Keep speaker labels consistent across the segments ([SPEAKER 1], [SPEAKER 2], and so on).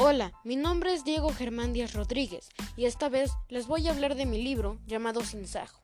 [SPEAKER 1] Hola, mi nombre es Diego Germán Díaz Rodríguez y esta vez les voy a hablar de mi libro llamado Sinsajo.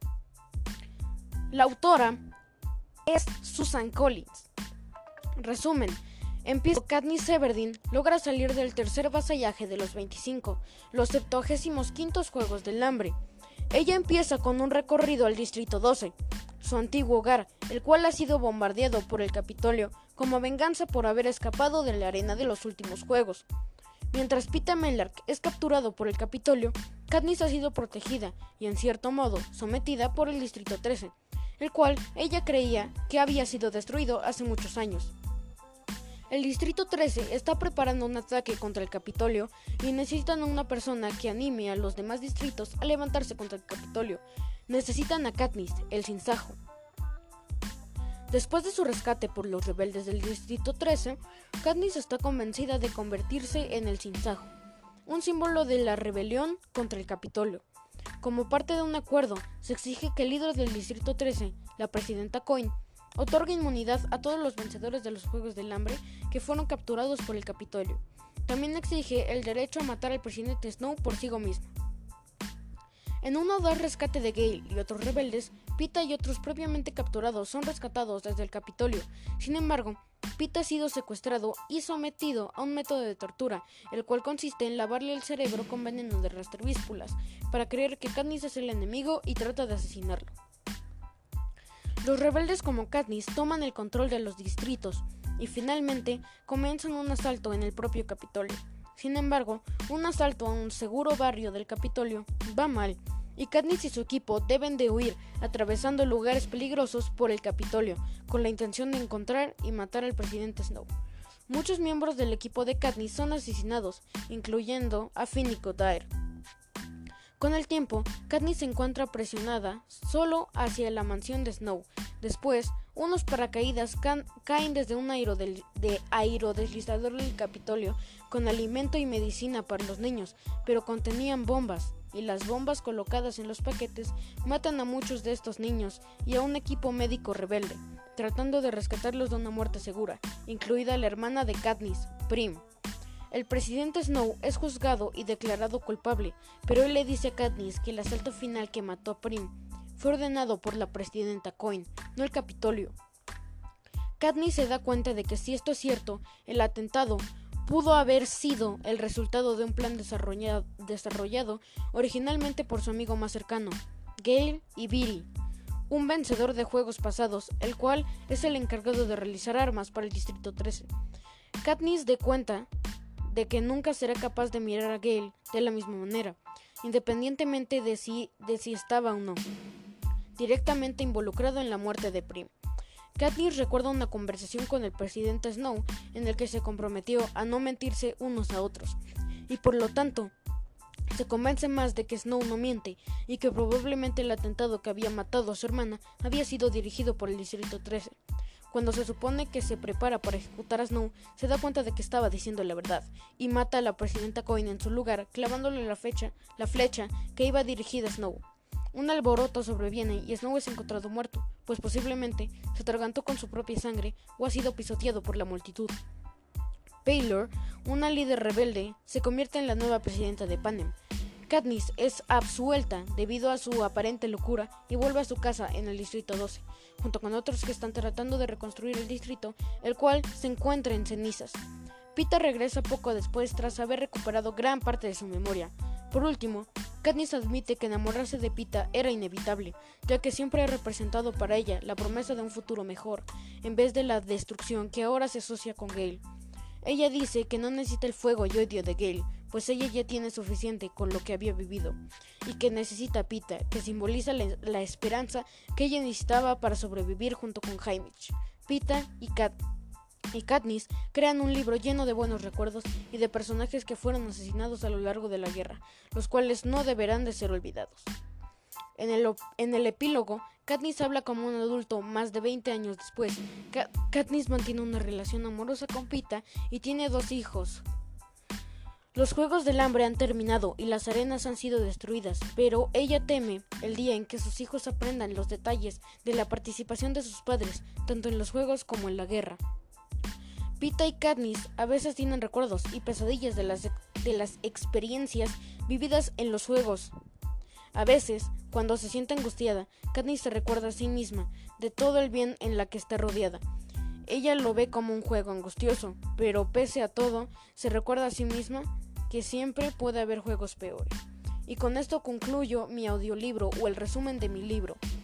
[SPEAKER 1] La autora es Susan Collins. Resumen, empieza Katniss Everdeen logra salir del tercer vasallaje de los 25, los 75º Juegos del Hambre. Ella empieza con un recorrido al Distrito 12, su antiguo hogar, el cual ha sido bombardeado por el Capitolio como venganza por haber escapado de la arena de los últimos juegos. Mientras Peeta Mellark es capturado por el Capitolio, Katniss ha sido protegida y en cierto modo sometida por el Distrito 13, el cual ella creía que había sido destruido hace muchos años. El Distrito 13 está preparando un ataque contra el Capitolio y necesitan a una persona que anime a los demás distritos a levantarse contra el Capitolio. Necesitan a Katniss, el Sinsajo. Después de su rescate por los rebeldes del Distrito 13, Katniss está convencida de convertirse en el Sinsajo, un símbolo de la rebelión contra el Capitolio. Como parte de un acuerdo, se exige que el líder del Distrito 13, la presidenta Coin, otorgue inmunidad a todos los vencedores de los Juegos del Hambre que fueron capturados por el Capitolio. También exige el derecho a matar al presidente Snow por sí mismo. En un audaz rescate de Gale y otros rebeldes, Peeta y otros previamente capturados son rescatados desde el Capitolio. Sin embargo, Peeta ha sido secuestrado y sometido a un método de tortura, el cual consiste en lavarle el cerebro con veneno de rastrovíspulas, para creer que Katniss es el enemigo y trata de asesinarlo. Los rebeldes como Katniss toman el control de los distritos y finalmente comienzan un asalto en el propio Capitolio. Sin embargo, un asalto a un seguro barrio del Capitolio va mal y Katniss y su equipo deben de huir atravesando lugares peligrosos por el Capitolio con la intención de encontrar y matar al presidente Snow. Muchos miembros del equipo de Katniss son asesinados, incluyendo a Finnick Odair. Con el tiempo, Katniss se encuentra presionada solo hacia la mansión de Snow. Después, unos paracaídas caen desde un aerodeslizador del Capitolio con alimento y medicina para los niños, pero contenían bombas, y las bombas colocadas en los paquetes matan a muchos de estos niños y a un equipo médico rebelde, tratando de rescatarlos de una muerte segura, incluida la hermana de Katniss, Prim. El presidente Snow es juzgado y declarado culpable, pero él le dice a Katniss que el asalto final que mató a Prim fue ordenado por la presidenta Coin, no el Capitolio. Katniss se da cuenta de que si esto es cierto, el atentado pudo haber sido el resultado de un plan desarrollado originalmente por su amigo más cercano, Gale y Beetee, un vencedor de juegos pasados, el cual es el encargado de realizar armas para el Distrito 13. Katniss da cuenta de que nunca será capaz de mirar a Gale de la misma manera, independientemente de si estaba o no directamente involucrado en la muerte de Prim. Katniss recuerda una conversación con el presidente Snow en el que se comprometió a no mentirse unos a otros, y por lo tanto se convence más de que Snow no miente y que probablemente el atentado que había matado a su hermana había sido dirigido por el Distrito 13. Cuando se supone que se prepara para ejecutar a Snow, se da cuenta de que estaba diciendo la verdad y mata a la presidenta Coin en su lugar, clavándole la flecha que iba dirigida a Snow. Un alboroto sobreviene y Snow es encontrado muerto, pues posiblemente se atragantó con su propia sangre o ha sido pisoteado por la multitud. Baelor, una líder rebelde, se convierte en la nueva presidenta de Panem. Katniss es absuelta debido a su aparente locura y vuelve a su casa en el Distrito 12, junto con otros que están tratando de reconstruir el distrito, el cual se encuentra en cenizas. Peeta regresa poco después tras haber recuperado gran parte de su memoria. Por último, Katniss admite que enamorarse de Peeta era inevitable, ya que siempre ha representado para ella la promesa de un futuro mejor, en vez de la destrucción que ahora se asocia con Gale. Ella dice que no necesita el fuego y odio de Gale, pues ella ya tiene suficiente con lo que había vivido, y que necesita a Peeta, que simboliza la esperanza que ella necesitaba para sobrevivir junto con Haymitch. Peeta y Katniss crean un libro lleno de buenos recuerdos y de personajes que fueron asesinados a lo largo de la guerra, los cuales no deberán de ser olvidados. En el epílogo, Katniss habla como un adulto más de 20 años después. Katniss mantiene una relación amorosa con Peeta y tiene 2 hijos. Los Juegos del Hambre han terminado y las arenas han sido destruidas, pero ella teme el día en que sus hijos aprendan los detalles de la participación de sus padres, tanto en los juegos como en la guerra. Peeta y Katniss a veces tienen recuerdos y pesadillas de de las experiencias vividas en los juegos. A veces, cuando se siente angustiada, Katniss se recuerda a sí misma de todo el bien en la que está rodeada. Ella lo ve como un juego angustioso, pero pese a todo, se recuerda a sí misma que siempre puede haber juegos peores. Y con esto concluyo mi audiolibro o el resumen de mi libro.